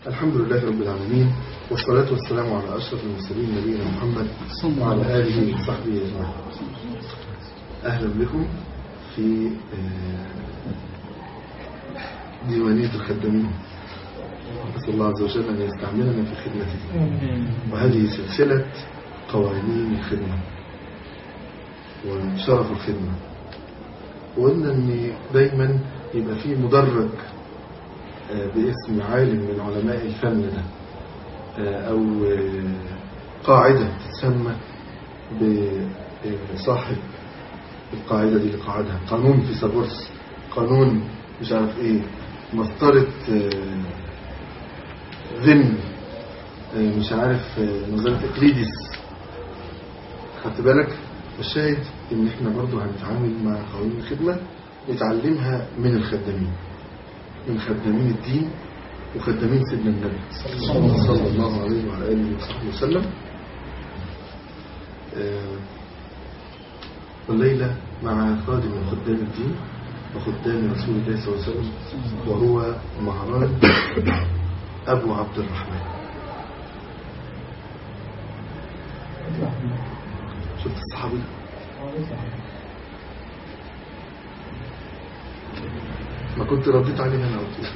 الحمد لله رب العالمين، والصلاة والسلام على أشرف المرسلين نبينا محمد وعلى آله وصحبه أجمعين. أهلا بكم في ديوانية الخدامين. أسأل الله عز وجل أن يستعملنا في خدمته، وهذه سلسلة قوانين الخدمة وشرف الخدمة. وقلنا أن دايما يبقى فيه مدرج باسم عالم من علماء الفن ده، أو قاعدة تسمى بصاحب القاعدة دي اللي قاعدها، قانون فيثاغورس، قانون مش عارف ايه، مسطرة ذن، مش عارف نظرية اقليدس. خدت بالك؟ الشاهد ان احنا برضو هنتعامل مع قوانين الخدمة نتعلمها من الخدامين، من خدامين الدين وخدامين سيدنا النبي صلى الله عليه وعلى آله وصحبه وسلم. والليلة مع خادم من خدام الدين وخدام رسول الله صلى الله عليه وسلم، وهو مهران أبو عبد الرحمن. شفت الصحابي؟ ما كنت رديت عليه أنا قلت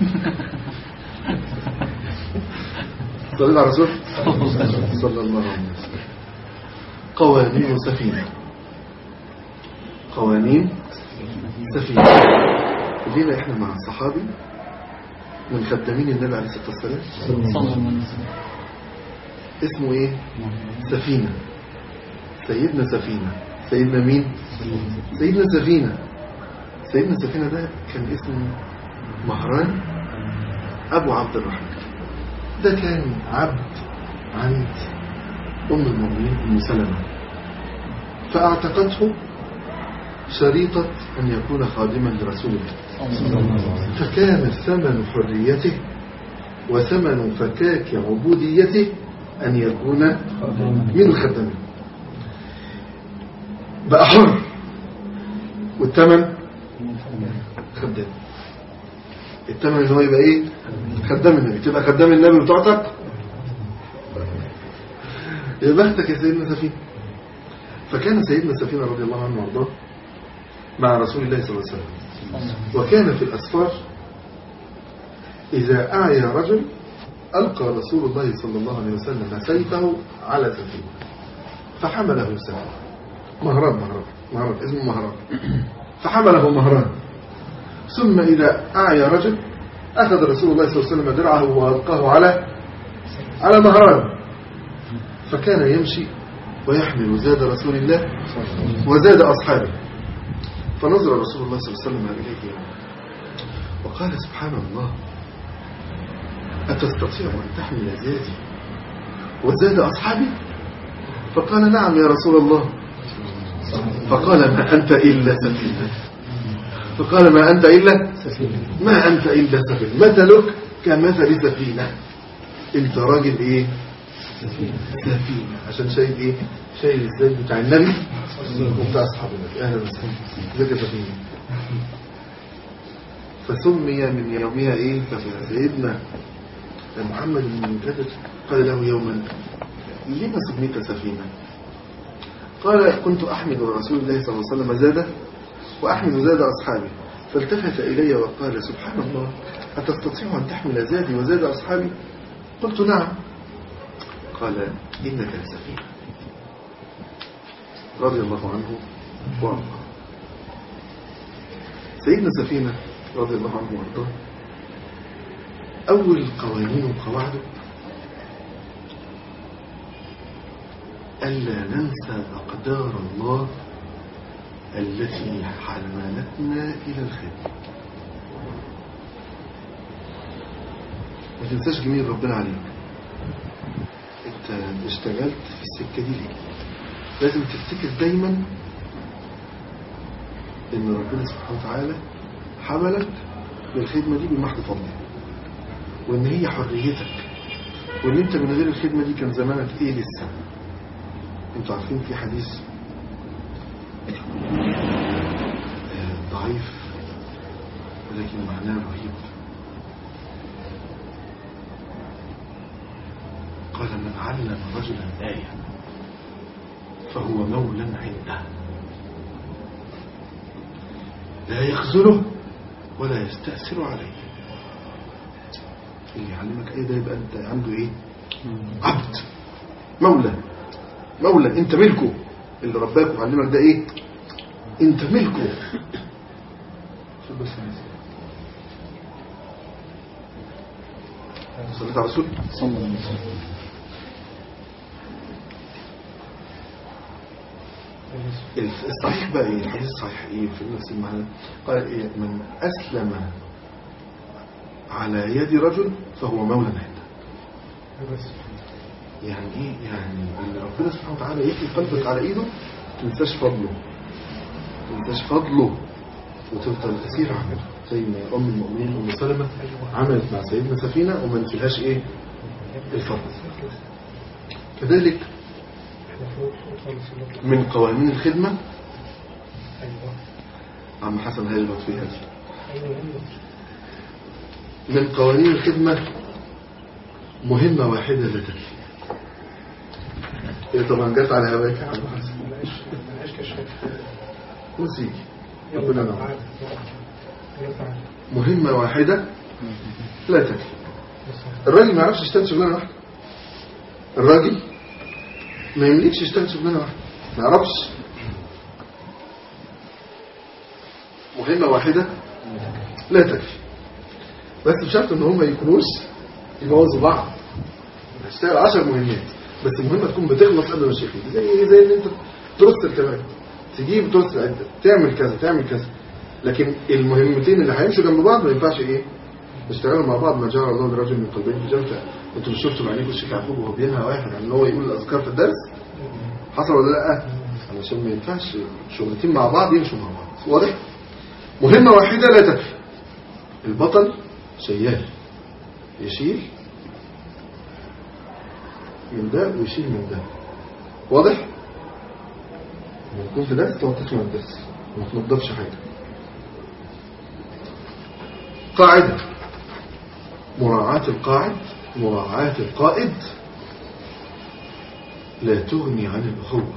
صليت على رسول صلى الله عليه وسلم. قوانين سفينة، قوانين سفينة. لينا احنا مع صحابي من خدامين النبي عليه الصلاة والسلام، اسمه ايه؟ سفينة. سيدنا سفينة. سيدنا مين؟ سيدنا سفينة. سيدنا سفينة ده كان اسمه مهران أبو عبد الرحمن. ده كان عبد عند أم المؤمنين أم سلمة، فاعتقته شريطة أن يكون خادما لرسول الله، فكان ثمن حريته وثمن فكاك عبوديته أن يكون من الخدامين. بقى حر، والثمن خدام. الثمن ان هو يبقى ايه؟ خدام النبي. تبقى خدام النبي وتعتق، يا بختك يا سيدنا سفينة. فكان سيدنا سفينة رضي الله عنه وارضاه مع رسول الله صلى الله عليه وسلم، وكان في الأسفار إذا أعيا رجل ألقى رسول الله صلى الله عليه وسلم سيفه على سفينة فحمله سفينة. مهران اسمه مهران، فحمله مهران. ثم إذا أعيا رجل أخذ رسول الله صلى الله عليه وسلم درعه وألقاه على مهران، فكان يمشي ويحمل زاد رسول الله وزاد أصحابه. فنظر رسول الله صلى الله عليه وسلم إليه وقال: سبحان الله، أتستطيع أن تحمل زادي وزاد أصحابي؟ فقال: نعم يا رسول الله. فقال: ما أنت إلا سفينة. فقال: ما أنت إلا سفينة، مثلك كمثل سفينة. انت راجل ايه؟ سفينة. عشان شايل ايه؟ شايل الزاد بتاع النبي وبتاع أصحاب النبي. أهلا وسهلا، ازيك يا سفينة. فسمي من يومها ايه؟ سفينة. سيدنا محمد بن منكدر قال له يوما: لما سميت سفينة؟ قال: كنت أحمد رسول الله صلى الله عليه وسلم زاده وأحمد زاد أصحابي، فالتفت إلي وقال: سبحان الله، أتستطيع أن تحمل زادي وزاد أصحابي؟ قلت: نعم. قال: إنك لسفينة. رضي الله عنه وارضاه. سيدنا سفينة رضي الله عنه وارضاه، أول قوانين وقواعده ألا ننسى أقدار الله التي حملتنا إلى الخدمة. ما تنساش جميل ربنا عليك. انت اشتغلت في السكة دي ليه؟ لازم تفتكر دايما ان ربنا سبحانه وتعالى حملك للخدمة دي بمحض فضله، وان هي حريتك، وان انت من غير الخدمة دي كان زمانك ايه لسه. انتوا عارفين في حديث ضعيف ولكن معناه رهيب، قال من علم رجلا آية فهو مولى عنده لا يخذله ولا يستأثر عليه. اللي يعلمك ايه ده يبقى انت عنده ايه؟ عبد، مولى انت ملكه. اللي رباك وعلمك ده ايه؟ انت ملكه. صليت على رسول صلى الله عليه وسلم. الصحيح بقى ايه؟ الحديث الصحيح ايه في نفس المعنى؟ قال ايه؟ من اسلم على يد رجل فهو مولى عنده. يعني ايه؟ يعني اللي ربنا سبحانه وتعالى يحيي قلبك على ايده تنساش فضله وتفضل تسير عنه، زي ما ام المؤمنين ام سلمة عملت مع سيدنا سفينة وما نسيلهاش ايه؟ الفضل. كذلك من قوانين الخدمة عم حسن هيغلط فيها دي. من قوانين الخدمة مهمة واحدة لا تكفي. إيه طبعا جت على هواك يا عم حسن وسيجي ربنا نعم. مهمة واحدة لا تكفي. الراجل ما يعرفش يشتغل شغلانة واحدة. الراجل ما يملكش يشتغل شغلانة واحدة، ما يعرفش. مهمة واحدة لا تكفي. بس بشرط ان هم يكونوش يبوظوا بعض. هشتغل 10 مهمات بس مهمة تكون بتخلص قبل ما الشيخ زي ان انت ترص الكلام، تجيب ترص العدة، تعمل كذا. لكن المهمتين اللي هيمشوا جنب بعض ما ينفعش ايه؟ نشتغلوا مع بعض. ما جعل الله لرجل من قلبين في جنفة. انتوا مش شفتوا بعينيكم الشيخ يعقوب وهو بينهى واحد عن ان هو يقول الاذكار في الدرس؟ حصل ولا لا؟ علشان ما ينفعش شغلتين مع بعض يمشوا مع بعض. واضح؟ مهمة واحدة لا تكفي. البطل شيال يشيل من ده ويشيل من ده. واضح؟ لما يكون في درس تقعد تسمع الدرس وما تنضفش حاجة. قاعدة مراعاة القائد لا تغني عن الأخوة.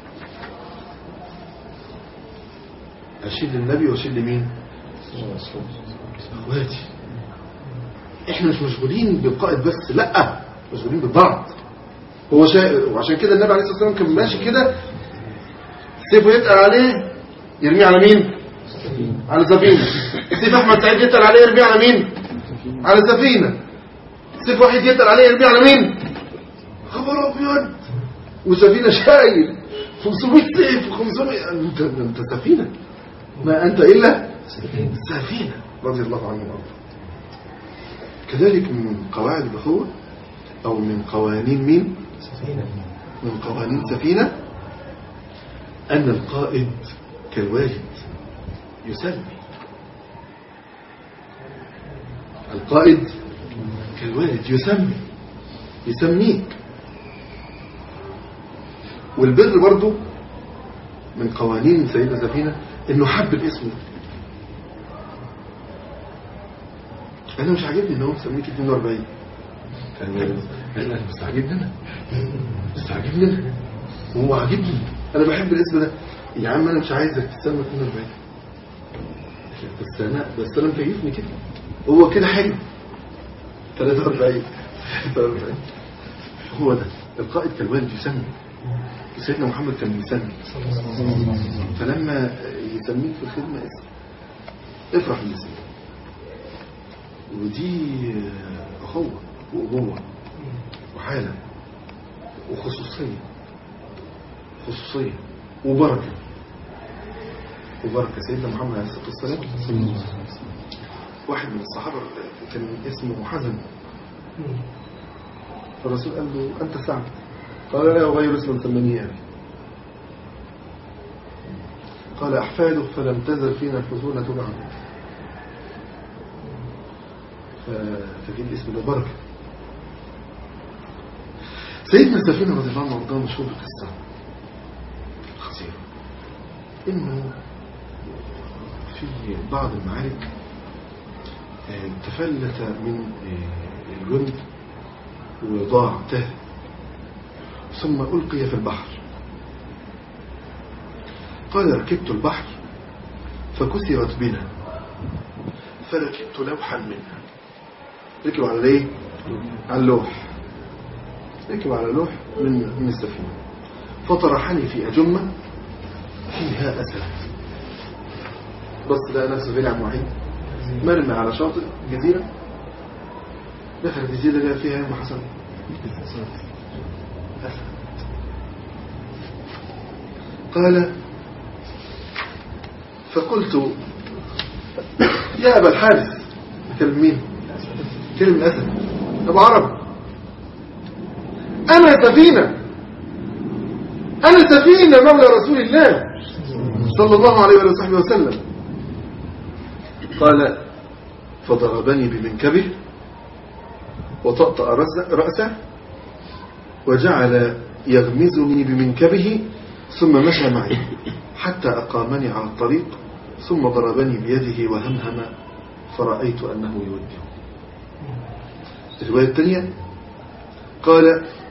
أشيل للنبي وأشيل لمين؟ أخواتي. إحنا مش مشغولين بالقائد بس، لأ مشغولين بالبعض. هو وعشان كده النبي عليه الصلاة والسلام كان ماشي كده سيفه يتقل عليه يرميه على مين؟ على سفينة. سيف أحمد سعيد يتقل عليه يرميه على مين؟ على سفينة. سيف واحد يتقل عليه يرميه على مين؟ خبر أبيض. وسفينة شايل 500 سيف و500. أنت سفينة، ما أنت إلا سفينة. رضي الله عنه وارضاه. كذلك من قواعد الأخوة أو من قوانين مين؟ من قوانين سفينة أن القائد كالوالد يسمي. القائد كالوالد يسميك. والبر برضو من قوانين سيدنا سفينة انه حب الاسم ده. انا مش عاجبني ان هو مسميك 42. قال انا مستعجبني وهو عاجبني. انا بحب الاسم ده يا عم. انا مش عايزك تسمى 42 بس انا مكيفني كده. هو كده حلو 43. هو ده القائد كالوالد يسمي. سيدنا محمد كان يسمي. فلما يسميك في الخدمة اسم افرح بالاسم. ودي أخوة وأبوة وحالة وخصوصية وبركة. سيدنا محمد عليه الصلاة والسلام واحد من الصحابة كان اسمه حزن. فالرسول قال له أنت سعد. قال لا أغير اسما سمني أبي. قال أحفاده فلم تزل فينا الحزونة بعد. فكان اسم ده بركة. سيدنا سفينة رضي الله عنه وارضاه مشهور بقصة خطيرة إنه في بعض المعارك تفلت من الجند وضاع ثم ألقي في البحر. قال ركبت البحر فكسرت بنا فركبت لوحا منها. ركب على ايه؟ على اللوح. ركب على لوح من السفينة فطرحني في أجمة فيها أسد. بس لقى نفسه فين عم وحيد مرمي على شاطئ جزيرة. دخل الجزيرة لقى فيها يوم حسن أسد. قال فقلت يا أبا الحارث. كلم مين؟ كلم الأسد. أبو عرب أنا سفينة مولى رسول الله صلى الله عليه وصحبه وسلم. قال فضربني بمنكبه وطأطأ رأسه وجعل يغمزني بمنكبه ثم مشى معي حتى أقامني على الطريق ثم ضربني بيده وهمهم فرأيت أنه يوجه. الرواية الثانية قال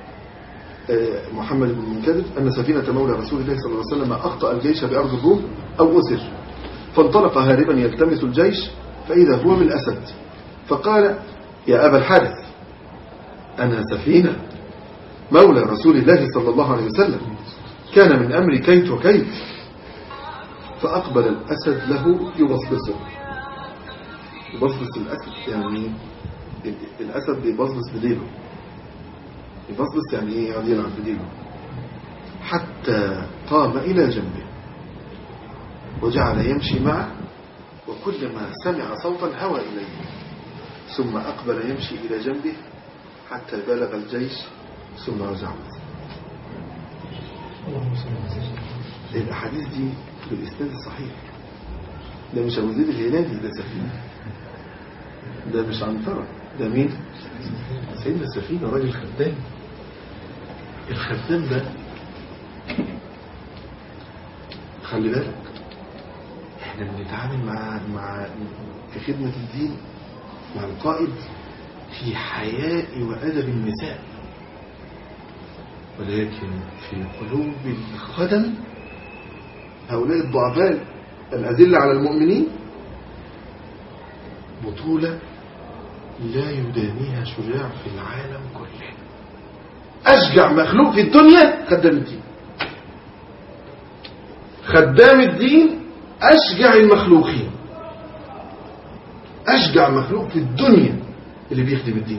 محمد بن منكدر أن سفينة مولى رسول الله صلى الله عليه وسلم أخطأ الجيش بأرض الروم أو أسر فانطلق هاربا يلتمس الجيش فإذا هو من الأسد فقال يا أبا الحارث أنا سفينة مولى رسول الله صلى الله عليه وسلم كان من أمري كيت وكيت. فأقبل الأسد له يبصبصه. يبصبص الأسد يعني الأسد بيبصبص بديله. يبصبص يعني ايه؟ يقعد يلعب بديله حتى قام إلى جنبه وجعل يمشي معه وكلما سمع صوتا هوى إليه ثم أقبل يمشي إلى جنبه حتى بلغ الجيش ثم رجع. الأحاديث دي بالإسناد الصحيح. ده مش أبو زيد الهلالي، ده سفينة. ده مش عنترة. ده مين؟ سيدنا السفينة راجل خدام. الخدام ده خلي بالك احنا بنتعامل مع في خدمة الدين مع القائد في حياء وأدب النساء، ولكن في قلوب الخدم هؤلاء الضعفاء الأذلة على المؤمنين بطولة لا يدانيها شجاع في العالم كله. أشجع مخلوق في الدنيا خدام الدين. خدام الدين أشجع المخلوقين. أشجع مخلوق في الدنيا اللي بيخدم الدين.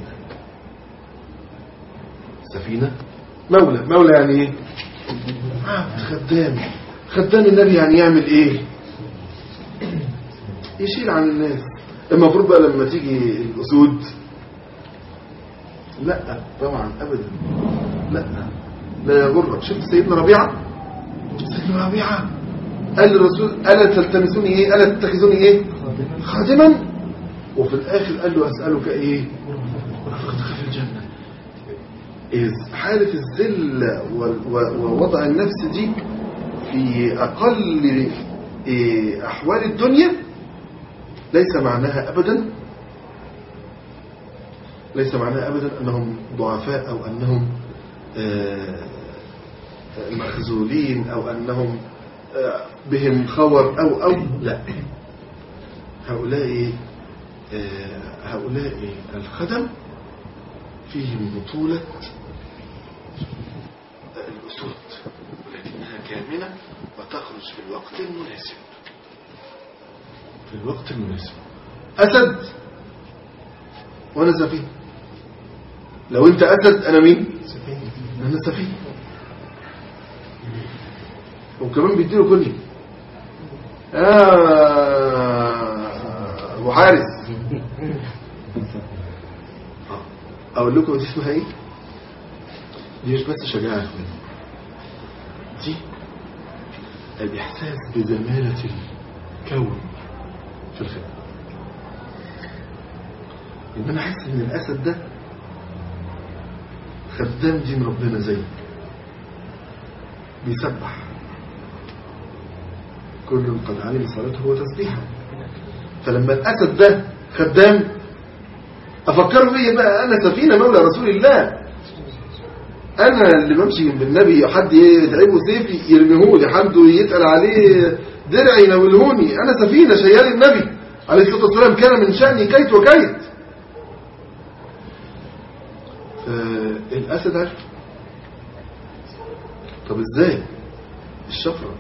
سفينة مولى يعني ايه؟ عبد خدام النبي يعني يعمل ايه؟ يشيل عن الناس. المفروض بقى لما تيجي الأسود لا طبعا أبدا لا يغرك. شفت سيدنا ربيعة قال للرسول ألا تلتمسوني ايه؟ ألا تتخذوني ايه؟ خادما. وفي الآخر قال له أسألك ايه؟ ورفقتك في الجنة. حالة الذل ووضع النفس دي في أقل أحوال الدنيا ليس معناها أبدا أنهم ضعفاء أو أنهم مخزولين أو أنهم بهم خور أو لا. هؤلاء الخدم فيهم بطولة الأسود ولكنها كامنة وتخرج في الوقت المناسب. أسد وأنا سفينة. لو أنت أسد أنا مين؟ أنا سفينة. وكمان بيديله كلي أبو حارس. أقول لكم دي اسمها إيه؟ دي مش بس شجاعة يا أخوان، دي الإحساس بزمالة الكون في الخدمة. إن أنا أحس إن الأسد ده خدام دين ربنا زي بيسبح كل قد علم صلاته وتسبيحه. فلما الأسد ده خدام أفكر فيه بقى أنا سفينة مولى رسول الله. انا اللي بمشي جنب النبي حد يتعبه سيفي يرميهولي، حد يتقل عليه درع يناولهوني، انا سفينه شيال النبي عليه الصلاه والسلام، كان من شأني كيت وكيت. الاسد عرف. طب ازاي الشفره؟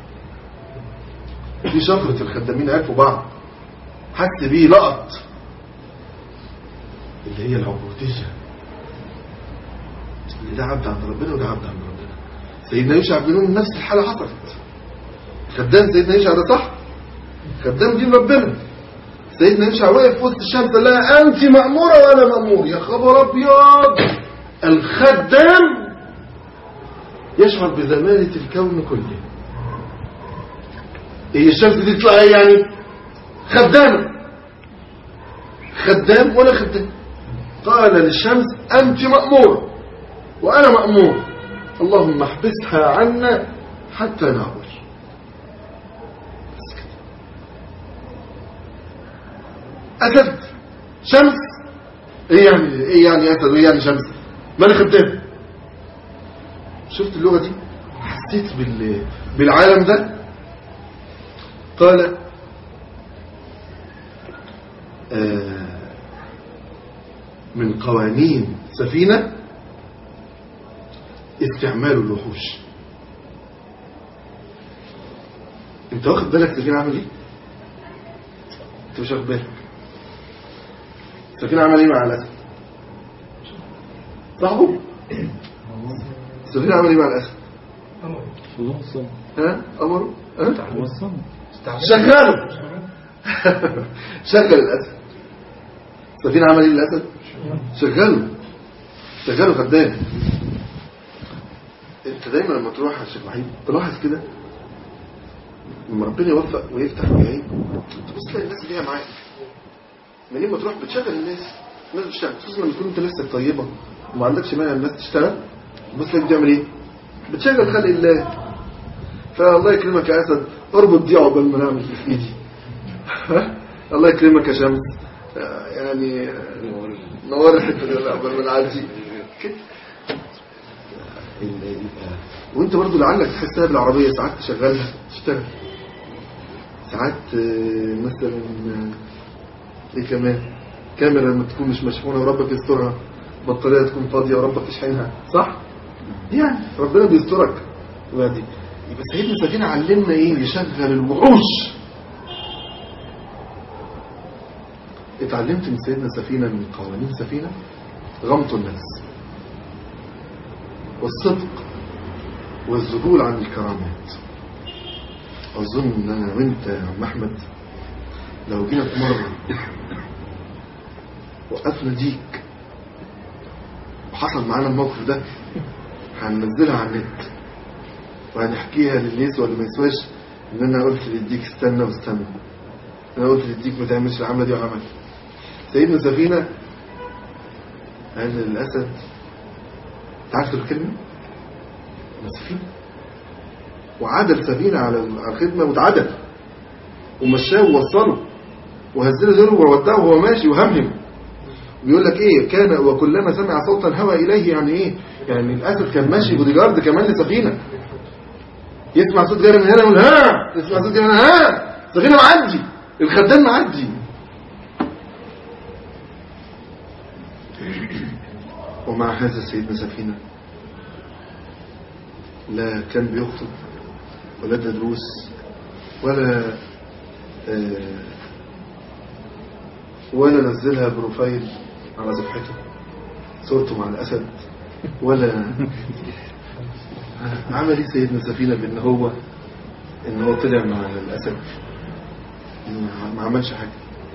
في شفره الخدامين عرفوا بعض، حس بيه لقط اللي هي العبوديه، اللي ده عبد عند ربنا وده عبد عند ربنا. سيدنا يوشع بن نون نفس الحاله حصلت. خدام سيدنا يوشع ده صح، خدام دين ربنا. سيدنا يوشع وقف وسط الشمس قال لها انت مأموره وانا مأمور. يا خبر ابيض، الخدام يشعر بزمانة الكون كله. ايه الشمس دي تطلع ايه يعني؟ خدامه، خدام ولا خدام. قال للشمس انت مأموره وانا مأمور، اللهم احبسها عنا حتى نعبر. اسد شمس، ايه يعني اسد وايه يعني شمس؟ ما انا خدام. شفت اللغة دي؟ حسيت بالعالم ده. قال من قوانين سفينة استعمال الوحوش. انت واخد بالك سفينة عمل ايه؟ انت مش واخد بالك سفينة عمل ايه مع الاسد؟ صاحبه سفينة عمل ايه مع الاسد؟ امره شغله شغل الاسد. سفينة عمل ايه للاسد؟ شغله خدام. انت دايما لما تروح يا شيخ وحيد تلاحظ كده، لما ربنا يوفق ويفتح ويعين تبص تلاقي الناس اللي هي معاك منين ما تروح بتشغل الناس بتشتغل، خصوصا لما تكون انت نفسك طيبه وما عندكش مانع الناس تشتغل. بص لك بتعمل ايه؟ بتشغل خلق الله. فالله يكرمك يا اسد، اربط دي عقبال ما نعمل اللي في ايدي. الله يكرمك يا شمس، يعني نور الحته دي عقبال ما نعدي كده. وانت برضو لعلك تحسها بالعربيه، ساعات تشغلها تشتغل، ساعات مثلا ايه كمان، كاميرا لما تكون مش مشحونه وربك يسترها، بطاريه تكون فاضيه وربك يشحنها، صح؟ يعني ربنا بيسترك. ودي يبقى سيدنا سفينة علمنا ايه؟ يشغل الوحوش. اتعلمت من سيدنا سفينة من قوانين سفينة غمط الناس والصدق والذهول عن الكرامات. اظن ان انا وانت يا عم احمد لو جينا في مرة وقفنا ديك وحصل معانا الموقف ده هننزلها على النت وهنحكيها للي يسوى واللي ما يسواش، ان انا قلت للديك استنى واستنى، انا قلت للديك ما تعملش العمله دي وعمل. سيدنا سفينة قال للاسد، تعرف الكلمه سفينة، وعدل سفينة على الخدمه واتعدل ومشاه ووصله وهزله زره وودعه وهو ماشي وهمهم. بيقول لك ايه؟ كان وكلما سمع صوتا هوى اليه. يعني ايه؟ يعني الاسد كان ماشي بوديجارد كمان لسفينة، يسمع صوت جاري من هنا يقول ها، يسمع صوت جاري من هنا ها، سفينة معدي، الخدام معدي. ومع هذا سيدنا سفينة لا كان بيخطب ولا دروس ولا نزلها بروفايل على صفحته صورته مع الأسد، ولا عمل ايه سيدنا سفينة بان هو طلع مع الأسد؟ ما عملش حاجة.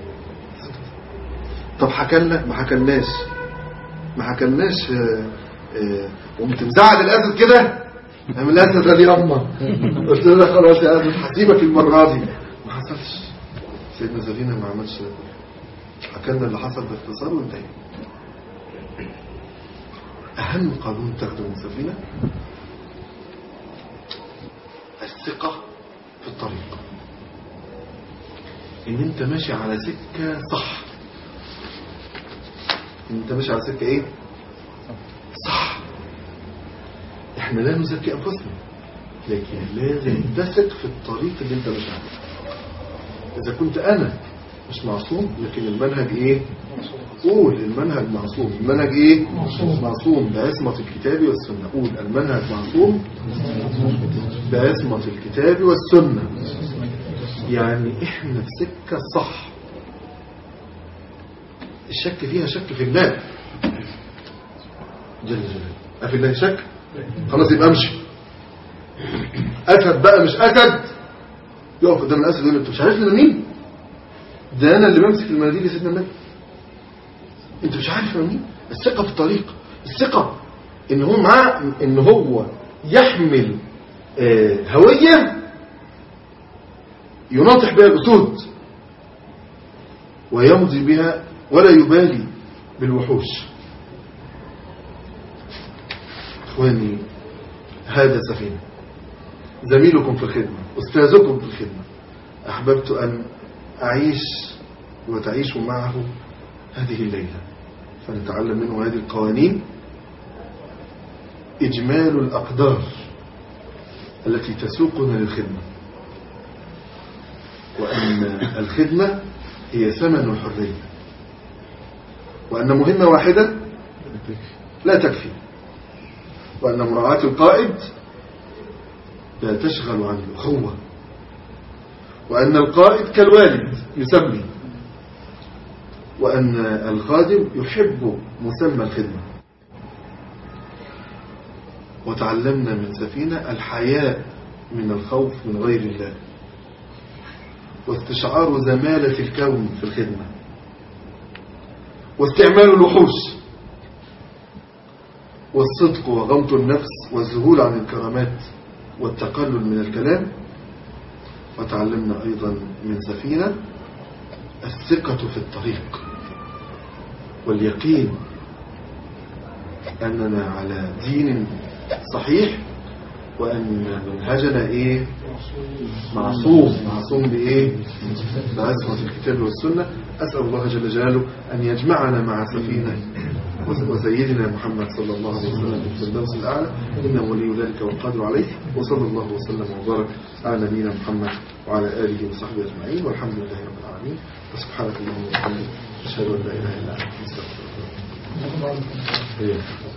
طب حكالنا؟ ما حكالناش وقمت مزعل الأسد كده، قام الأسد غادي أمه قلت له خلاص يا أسد هسيبك المرة دي. ما حصلش. سيدنا سفينة ما عملش، حكالنا اللي حصل باختصار وانتهي. أهم قانون تاخده من سفينة الثقة في الطريق، ان انت ماشي على سكة صح، ان انت ماشي على سكة ايه؟ صح. احنا لا نزكي أنفسنا، لكن لازم تثق في الطريق اللي انت مش عارف. إذا كنت أنا مش معصوم، لكن المنهج إيه؟ قول المنهج معصوم. المنهج إيه؟ معصوم بعصمة الكتاب والسنة. قول المنهج معصوم بعصمة الكتاب والسنة. يعني إحنا في سكة صح، الشك فيها شك في الله جل جلاله. أفي الله شك؟ خلاص يبقى امشي. أسد بقى مش أسد، يقف قدام الأسد يقول أنت مش عارف أنا مين؟ ده أنا اللي بمسك المناديل لسيدنا النبي، أنت مش عارف أنا مين؟ الثقة في الطريق، الثقة إن هو معاه، إن هو يحمل هوية يناطح بها الأسود ويمضي بها ولا يبالي بالوحوش. إخواني، هذا سفينة، زميلكم في الخدمة، أستاذكم في الخدمة. أحببت أن أعيش وتعيشوا معه هذه الليلة، فنتعلم منه هذه القوانين، إجمال الأقدار التي تسوقنا للخدمة، وأن الخدمة هي ثمن الحرية، وأن مهمة واحدة لا تكفي، وأن مراعاة القائد لا تشغل عن الأخوة، وأن القائد كالوالد يسمي، وأن الخادم يحب مسمى الخدمة. وتعلمنا من سفينة الحياء من الخوف من غير الله، واستشعار زمالة الكون في الخدمة، واستعمال الوحوش، والصدق وغمط النفس، والذهول عن الكرامات، والتقلل من الكلام. وتعلمنا أيضا من سفينة الثقة في الطريق، واليقين أننا على دين صحيح، وأن منهجنا إيه؟ معصوم بإيه؟ بعصمة الكتاب والسنة. أسأل الله جل جلاله أن يجمعنا مع سفينة وسيدنا محمد صلى الله عليه وسلم في الفردوس الأعلى، إنه ولي ذلك والقادر عليه. وصلى الله وسلم وبارك على نبينا محمد وعلى آله وصحبه أجمعين، والحمد لله رب العالمين. وسبحانك اللهم وبحمدك، أشهد أن لا إله إلا أنت، أستغفرك.